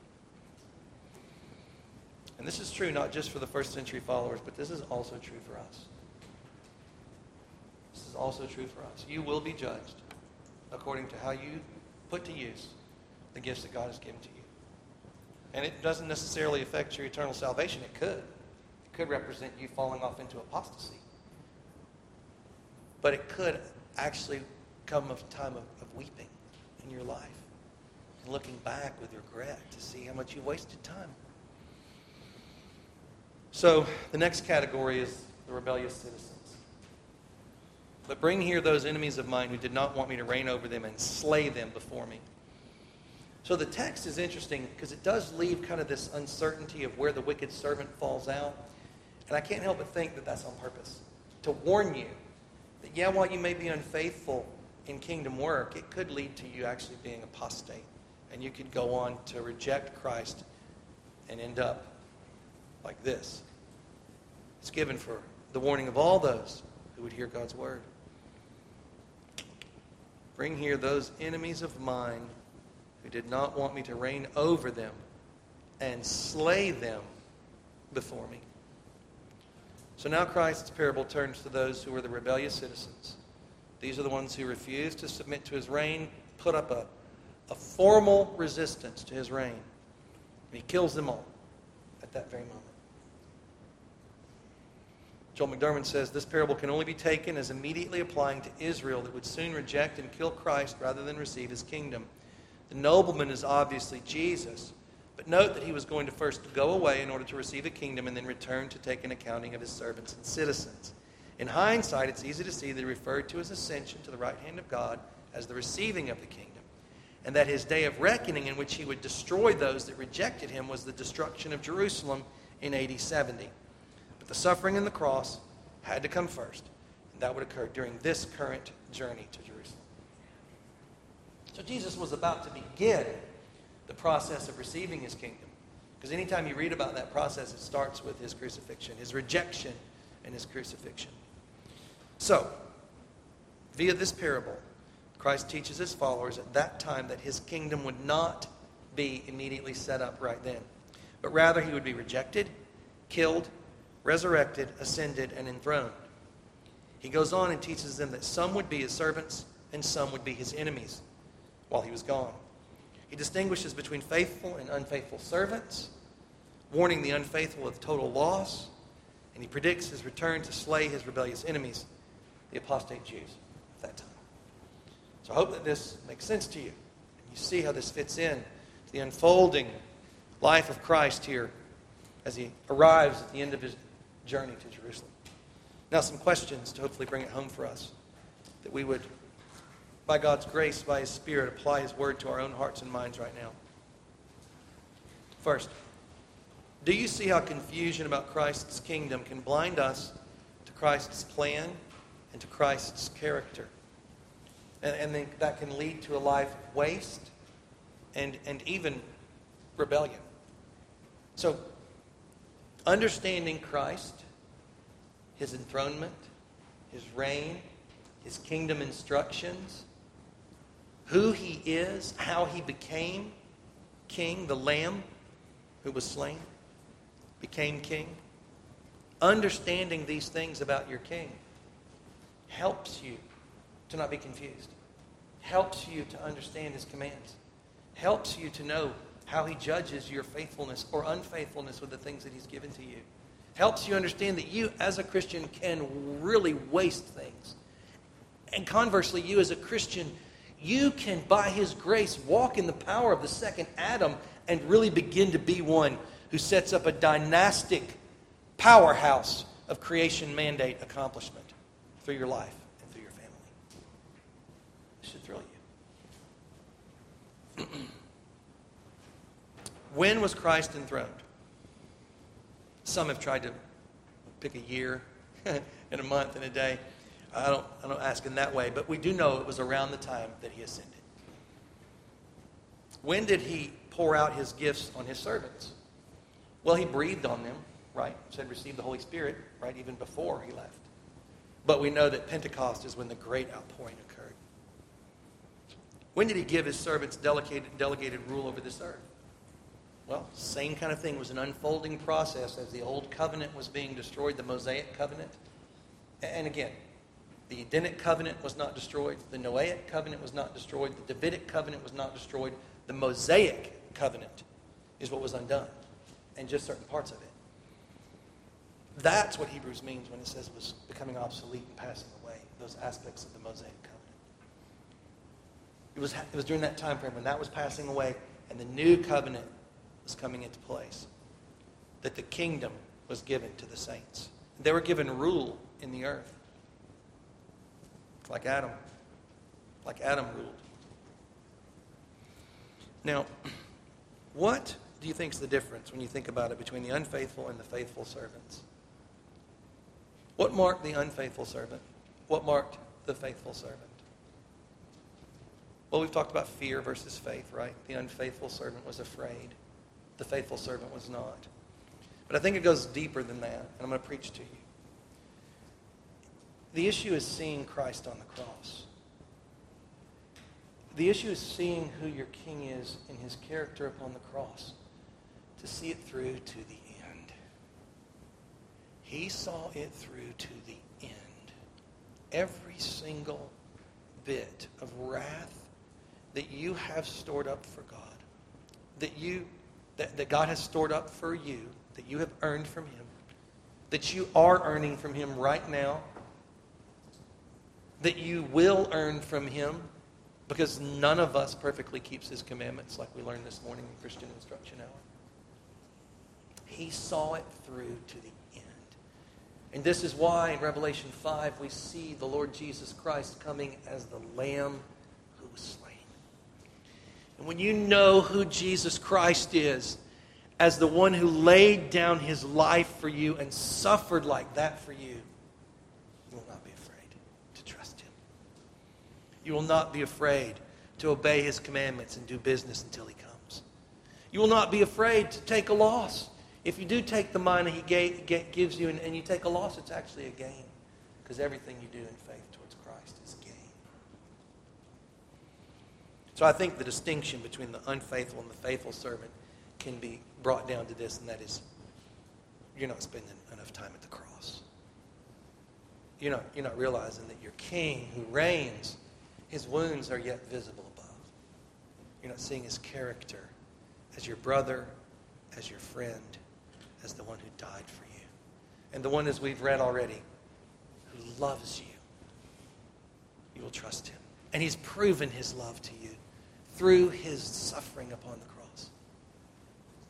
And this is true not just for the first century followers, but this is also true for us. This is also true for us. You will be judged according to how you put to use the gifts that God has given to you. And it doesn't necessarily affect your eternal salvation. It could. It could represent you falling off into apostasy. But it could actually come a time of weeping in your life and looking back with regret to see how much you wasted time. So the next category is the rebellious citizens. But bring here those enemies of mine who did not want me to reign over them and slay them before me. So the text is interesting because it does leave kind of this uncertainty of where the wicked servant falls out. And I can't help but think that that's on purpose. To warn you that, while you may be unfaithful in kingdom work, it could lead to you actually being apostate. And you could go on to reject Christ and end up like this. It's given for the warning of all those who would hear God's word. Bring here those enemies of mine who did not want me to reign over them and slay them before me. So now Christ's parable turns to those who were the rebellious citizens. These are the ones who refused to submit to his reign, put up a formal resistance to his reign. And he kills them all at that very moment. Joel McDermott says, this parable can only be taken as immediately applying to Israel that would soon reject and kill Christ rather than receive his kingdom. The nobleman is obviously Jesus, but note that he was going to first go away in order to receive a kingdom and then return to take an accounting of his servants and citizens. In hindsight, it's easy to see that he referred to his ascension to the right hand of God as the receiving of the kingdom, and that his day of reckoning in which he would destroy those that rejected him was the destruction of Jerusalem in AD 70. But the suffering and the cross had to come first, and that would occur during this current journey to Jerusalem. So Jesus was about to begin the process of receiving his kingdom. Because anytime you read about that process, it starts with his crucifixion, his rejection and his crucifixion. So, via this parable, Christ teaches his followers at that time that his kingdom would not be immediately set up right then, but rather he would be rejected, killed, resurrected, ascended, and enthroned. He goes on and teaches them that some would be his servants and some would be his enemies while he was gone. He distinguishes between faithful and unfaithful servants, warning the unfaithful of total loss, and he predicts his return to slay his rebellious enemies, the apostate Jews at that time. So I hope that this makes sense to you, and you see how this fits in to the unfolding life of Christ here as he arrives at the end of his journey to Jerusalem. Now, some questions to hopefully bring it home for us, that we would, by God's grace, by His Spirit, apply His Word to our own hearts and minds right now. First, do you see how confusion about Christ's kingdom can blind us to Christ's plan and to Christ's character? And then that can lead to a life of waste and even rebellion. So, understanding Christ, His enthronement, His reign, His kingdom instructions, who He is, how He became king, the Lamb who was slain, became king. Understanding these things about your king helps you to not be confused, helps you to understand His commands, helps you to know how He judges your faithfulness or unfaithfulness with the things that He's given to you. Helps you understand that you as a Christian can really waste things. And conversely, you as a Christian, you can, by His grace, walk in the power of the second Adam and really begin to be one who sets up a dynastic powerhouse of creation mandate accomplishment through your life and through your family. It should thrill you. When was Christ enthroned? Some have tried to pick a year and a month and a day. I don't ask in that way, but we do know it was around the time that He ascended. When did He pour out His gifts on His servants? Well, He breathed on them, right? Said receive the Holy Spirit, right, even before He left. But we know that Pentecost is when the great outpouring occurred. When did He give His servants delegated rule over this earth? Well, same kind of thing. It was an unfolding process as the old covenant was being destroyed, the Mosaic covenant. And again, the Edenic covenant was not destroyed. The Noahic covenant was not destroyed. The Davidic covenant was not destroyed. The Mosaic covenant is what was undone, and just certain parts of it. That's what Hebrews means when it says it was becoming obsolete and passing away, those aspects of the Mosaic covenant. It was during that time frame when that was passing away and the new covenant was coming into place, that the kingdom was given to the saints. They were given rule in the earth, like Adam ruled. Now, what do you think is the difference when you think about it between the unfaithful and the faithful servants? What marked the unfaithful servant? What marked the faithful servant? Well, we've talked about fear versus faith, right? The unfaithful servant was afraid. The faithful servant was not. But I think it goes deeper than that, and I'm going to preach to you. The issue is seeing Christ on the cross. The issue is seeing who your King is in His character upon the cross, to see it through to the end. He saw it through to the end. Every single bit of wrath that you have stored up for God, that God has stored up for you, that you have earned from Him, that you are earning from Him right now, that you will earn from Him, because none of us perfectly keeps His commandments, like we learned this morning in Christian Instruction Hour. He saw it through to the end. And this is why in Revelation 5 we see the Lord Jesus Christ coming as the Lamb who was slain. And when you know who Jesus Christ is, as the one who laid down His life for you and suffered like that for you, you will not be afraid to trust Him. You will not be afraid to obey His commandments and do business until He comes. You will not be afraid to take a loss. If you do take the money He gives you and you take a loss, it's actually a gain, because everything you do in faith towards Christ is gain. So I think the distinction between the unfaithful and the faithful servant can be brought down to this, and that is, you're not spending enough time at the cross. You're not realizing that your King who reigns, His wounds are yet visible above. You're not seeing His character as your brother, as your friend, as the one who died for you. And the one, as we've read already, who loves you. You will trust Him. And He's proven His love to you through His suffering upon the cross.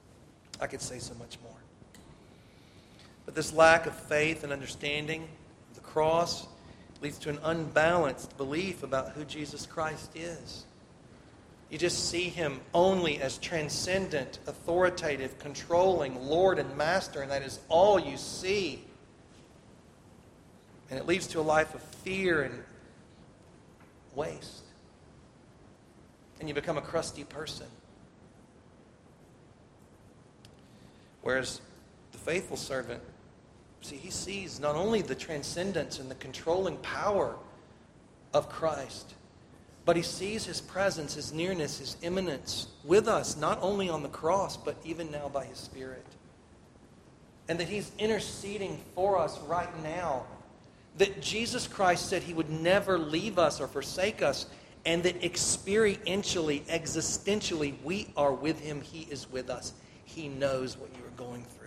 I could say so much more. But this lack of faith and understanding cross leads to an unbalanced belief about who Jesus Christ is. You just see him only as transcendent, authoritative, controlling Lord and Master, and that is all you see. And it leads to a life of fear and waste. And you become a crusty person. Whereas the faithful servant, see, he sees not only the transcendence and the controlling power of Christ, but he sees his presence, his nearness, his immanence with us, not only on the cross, but even now by his Spirit. And that he's interceding for us right now. That Jesus Christ said he would never leave us or forsake us, and that experientially, existentially, we are with him, he is with us. He knows what you are going through.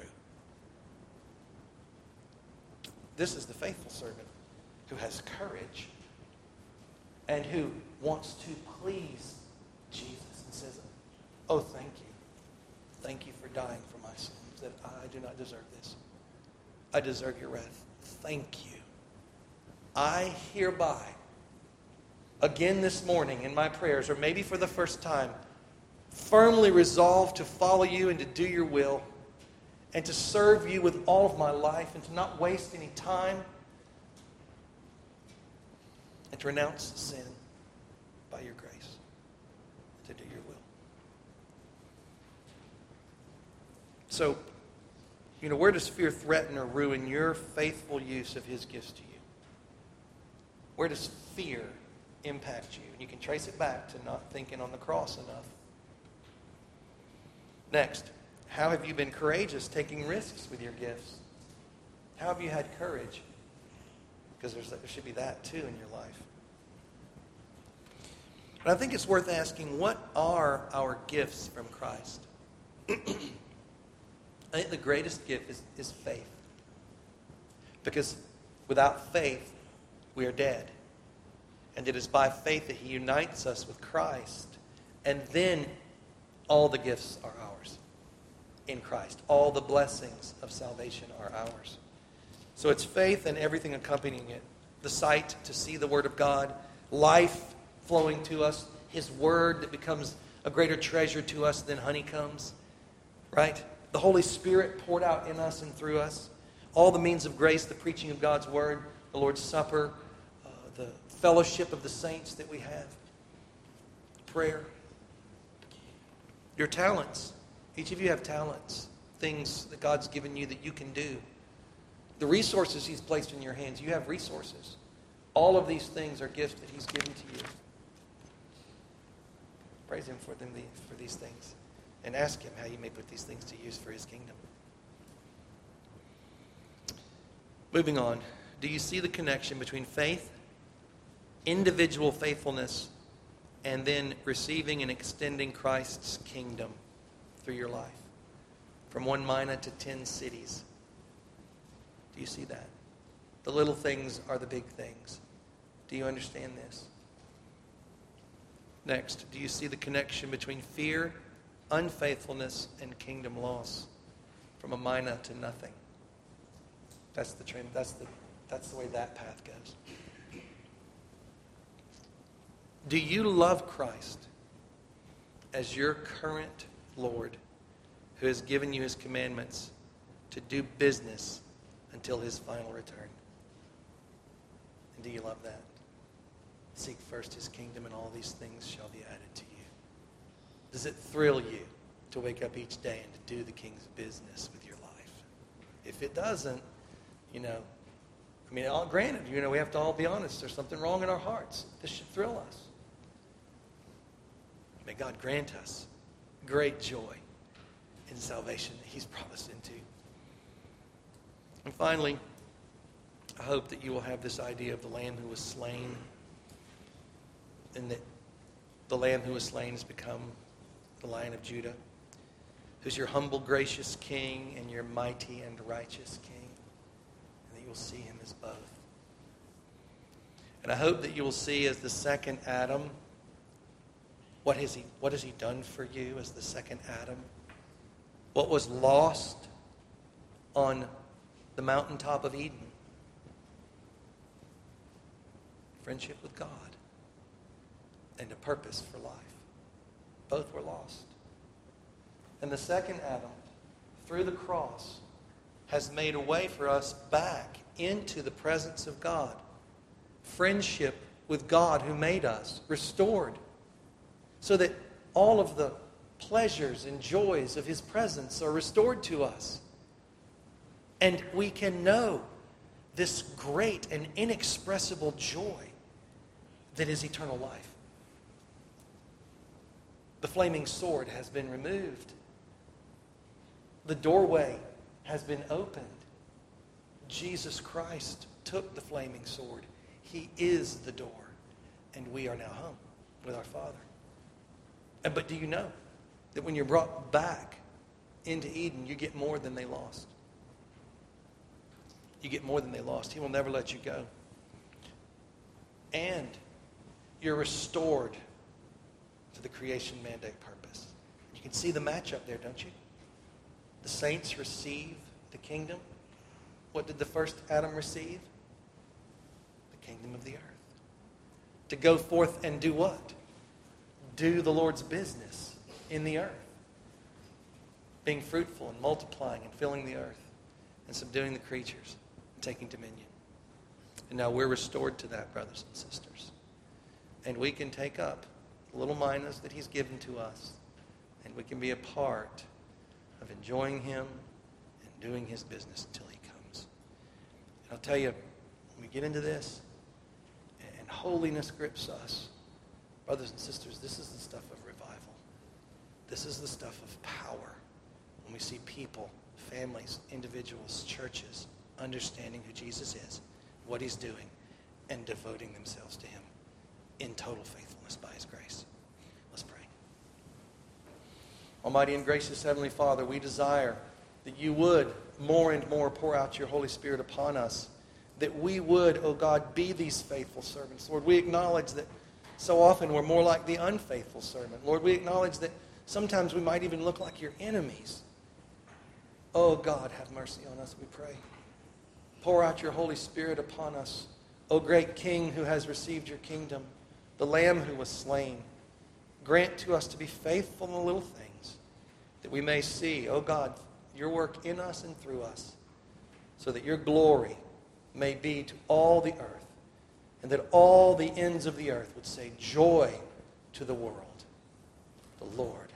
This is the faithful servant who has courage and who wants to please Jesus and says, oh, thank you. Thank you for dying for my sins, that I do not deserve this. I deserve your wrath. Thank you. I hereby, again this morning in my prayers, or maybe for the first time, firmly resolve to follow you and to do your will and to serve you with all of my life and to not waste any time and to renounce sin by your grace and to do your will. So, where does fear threaten or ruin your faithful use of his gifts to you? Where does fear impact you? And you can trace it back to not thinking on the cross enough. Next, how have you been courageous taking risks with your gifts? How have you had courage? Because there should be that too in your life. But I think it's worth asking, what are our gifts from Christ? I think the greatest gift is faith. Because without faith, we are dead. And it is by faith that he unites us with Christ. And then all the gifts are ours in Christ. All the blessings of salvation are ours. So it's faith and everything accompanying it. The sight to see the Word of God, life flowing to us, his Word that becomes a greater treasure to us than honeycombs, right? The Holy Spirit poured out in us and through us. All the means of grace, the preaching of God's Word, the Lord's Supper, the fellowship of the saints that we have, prayer, your talents. Each of you have talents, things that God's given you that you can do. The resources he's placed in your hands, you have resources. All of these things are gifts that he's given to you. Praise him for these things. And ask him how you may put these things to use for his kingdom. Moving on. Do you see the connection between faith, individual faithfulness, and then receiving and extending Christ's kingdom through your life? From one mina to 10 cities. Do you see that? The little things are the big things. Do you understand this? Next, do you see the connection between fear, unfaithfulness, and kingdom loss? From a mina to nothing. That's the trend. That's the way that path goes. Do you love Christ as your current Lord who has given you his commandments to do business until his final return? And do you love that? Seek first his kingdom and all these things shall be added to you. Does it thrill you to wake up each day and to do the king's business with your life? If it doesn't, granted, we have to all be honest. There's something wrong in our hearts. This should thrill us. May God grant us great joy in salvation that he's brought us into. And finally, I hope that you will have this idea of the Lamb who was slain, and that the Lamb who was slain has become the Lion of Judah, who's your humble, gracious King and your mighty and righteous King, and that you will see him as both. And I hope that you will see as the second Adam, what has he done for you as the second Adam? What was lost on the mountaintop of Eden friendship with God and a purpose for life. Both were lost. And the second Adam, through the cross, has made a way for us back into the presence of God. Friendship with God who made us, restored, so that all of the pleasures and joys of His presence are restored to us. And we can know this great and inexpressible joy that is eternal life. The flaming sword has been removed. The doorway has been opened. Jesus Christ took the flaming sword. He is the door. And we are now home with our Father. But do you know that when you're brought back into Eden, you get more than they lost? You get more than they lost. He will never let you go. And you're restored to the creation mandate purpose. You can see the matchup there, don't you? The saints receive the kingdom. What did the first Adam receive? The kingdom of the earth. To go forth and do what? Do the Lord's business in the earth. Being fruitful and multiplying and filling the earth and subduing the creatures and taking dominion. And now we're restored to that, brothers and sisters. And we can take up the little minas that He's given to us, and we can be a part of enjoying Him and doing His business until He comes. And I'll tell you, when we get into this and holiness grips us, brothers and sisters, this is the stuff of revival. This is the stuff of power. When we see people, families, individuals, churches, understanding who Jesus is, what He's doing, and devoting themselves to Him in total faithfulness by His grace. Let's pray. Almighty and gracious Heavenly Father, we desire that You would more and more pour out Your Holy Spirit upon us, that we would, oh God, be these faithful servants. Lord, we acknowledge that so often we're more like the unfaithful servant. Lord, we acknowledge that sometimes we might even look like Your enemies. Oh God, have mercy on us, we pray. Pour out Your Holy Spirit upon us, O great King who has received Your kingdom, the Lamb who was slain. Grant to us to be faithful in the little things, that we may see, O God, Your work in us and through us, so that Your glory may be to all the earth, and that all the ends of the earth would say, joy to the world. The Lord